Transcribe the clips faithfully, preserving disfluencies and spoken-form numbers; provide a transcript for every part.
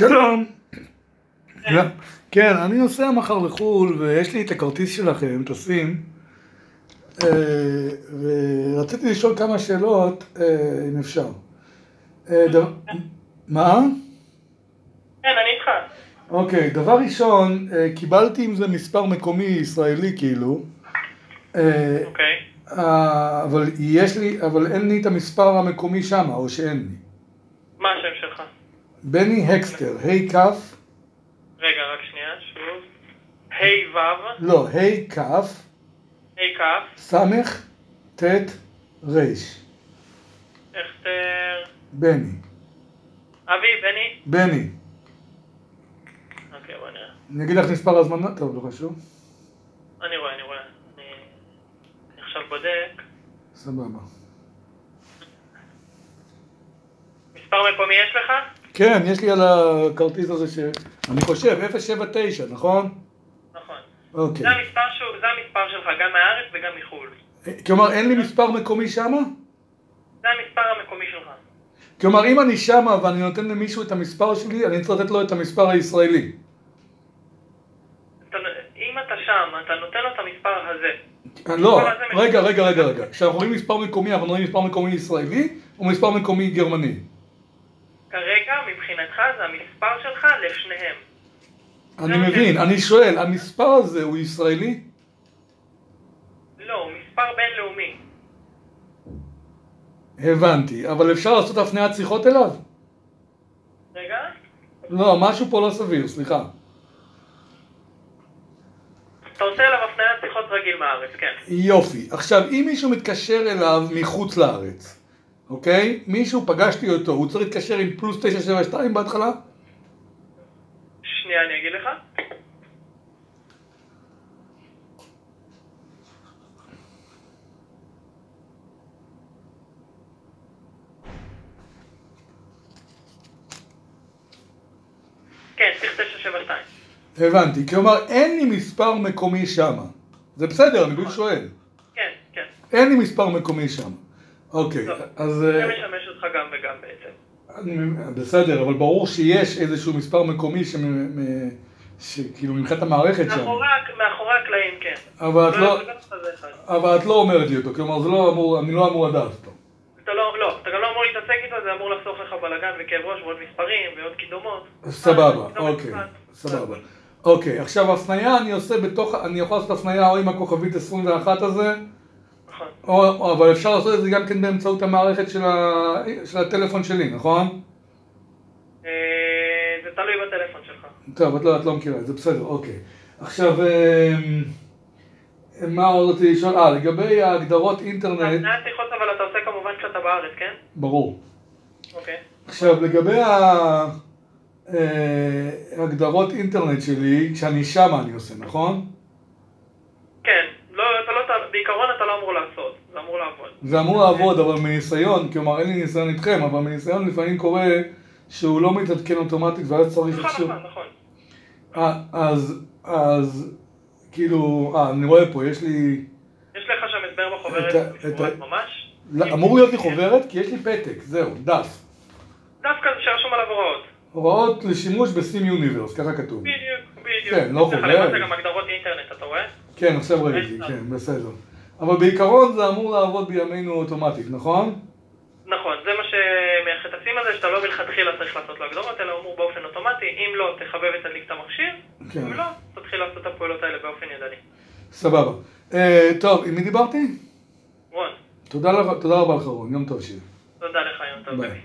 שלום. כן, אני נוסע מחר לחול ויש לי את הכרטיס שלכם, טסים, ורציתי לשאול כמה שאלות, אם אפשר. מה? כן, אני איתך. אוקיי, דבר ראשון, קיבלתי עם זה מספר מקומי ישראלי כאילו. אוקיי. אבל יש לי, אבל אין לי את המספר המקומי שם, או שאין לי. מה השם שלך? בני הקסטר, ה' כף. רגע, רק שנייה, שוב. ה' ו'. לא, ה' כף. ה' כף. סמך, ת', ר'. אכתר. בני. אבי, בני. בני. אוקיי, בוא נראה. אני אגיד לך מספר הזמנה, טוב, לא חשוב. אני רואה, אני רואה. אני עכשיו בודק. סבבה. מספר מקומי יש לך? כן, יש לי על הכרטיס הזה ש... אני חושב, אפס שבע תשע, נכון? נכון. אוקיי. זה המספר, שהוא, זה המספר שלך, גם מהארץ וגם מחו"ל. כלומר, אין לי מספר מקומי שמה? זה המספר המקומי שלך. כלומר, אם אני שמה ואני נותן למישהו את המספר שלי, אני צריך לתת לו את המספר הישראלי. אתה, אם אתה שם, אתה נותן לו את המספר הזה. לא, רגע, רגע, רגע, רגע. כשאנחנו רואים מספר מקומי, אנחנו רואים מספר מקומי ישראלי או מספר מקומי גרמני? כרגע, מבחינתך, זה המספר שלך לשניהם. אני מבין, אני שואל, המספר הזה הוא ישראלי? לא, הוא מספר בינלאומי. הבנתי, אבל אפשר לעשות הפניית שיחות אליו? רגע? לא, משהו פה לא סביר, סליחה. אתה עושה אליו הפניית שיחות רגיל מהארץ, כן. יופי. עכשיו, אם מישהו מתקשר אליו מחוץ לארץ, אוקיי? מישהו, פגשתי אותו, הוא צריך להתקשר עם פלוס תשע שבע שתיים בהתחלה? שנייה, אני אגיד לך. כן, צריך תשע שבע שתיים. הבנתי, כלומר אין לי מספר מקומי שם. זה בסדר, אני בדיוק שואל. כן, כן. אין לי מספר מקומי שם. אוקיי, אז... זה משמש אותך גם וגם בעצם. בסדר, אבל ברור שיש איזשהו מספר מקומי שכאילו מבחינת המערכת שם. מאחורי הקלעים, כן. אבל את לא אומרת לי אותו, כלומר אני לא אמור לדעת אותו. לא, אתה גם לא אמור להתעסק איתו, זה אמור לחסוך לך בלגן וכאב ראש ועוד מספרים ועוד קידומות. סבבה, אוקיי, סבבה. אוקיי, עכשיו הפנייה אני עושה בתוך, אני יכול לעשות הפנייה או עם הכוכבית עשרים ואחת הזה, נכון. אבל אפשר לעשות את זה גם כן באמצעות המערכת של הטלפון שלי, נכון? זה תלוי בטלפון שלך. טוב, את לא מכירה את זה, בסדר, אוקיי. עכשיו, מה עוד רציתי לשאול? אה, לגבי ההגדרות אינטרנט... הפניית שיחות אבל אתה עושה כמובן כשאתה בארץ, כן? ברור. אוקיי. עכשיו, לגבי ההגדרות אינטרנט שלי, כשאני שמה אני עושה, נכון? כן, בעיקרון אתה לא אמור לעשות, זה אמור לעבוד. זה אמור לעבוד, אבל מניסיון, כלומר אין לי ניסיון איתכם, אבל מניסיון לפעמים קורה שהוא לא מתעדכן אוטומטית ואז צריך... נכון, נכון, נכון. אז, אז, כאילו, אה, אני רואה פה, יש לי... יש לך שם הסבר בחוברת מפורט ממש? אמור להיות לי חוברת, כי יש לי פתק, זהו, דף. דף כזה שרשום עליו הוראות. הוראות לשימוש בסים יוניברס, ככה כתוב. בדיוק, בדיוק. כן, לא חוברת. זה גם הגדרות אינטרנט, אתה רואה? כן, עכשיו ראיתי, כן, בסדר. אבל בעיקרון זה אמור לעבוד בימינו אוטומטית, נכון? נכון, זה מה שמייחד את הסים הזה, שאתה לא מלכתחילה צריך לעשות לו הגדרות, אלא אמור באופן אוטומטי, אם לא, תחבב ותדליק את המכשיר, אם לא, תתחיל לעשות את הפעולות האלה באופן ידני. סבבה. טוב, עם מי דיברתי? רון. תודה רבה לך רון, יום טוב שיר. תודה לך, יום טוב. ביי.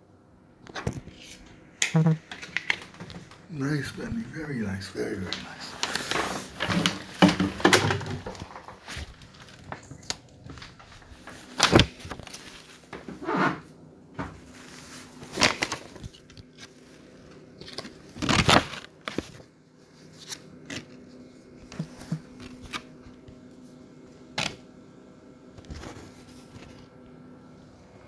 Nice, Benny. Very nice. Very, very nice.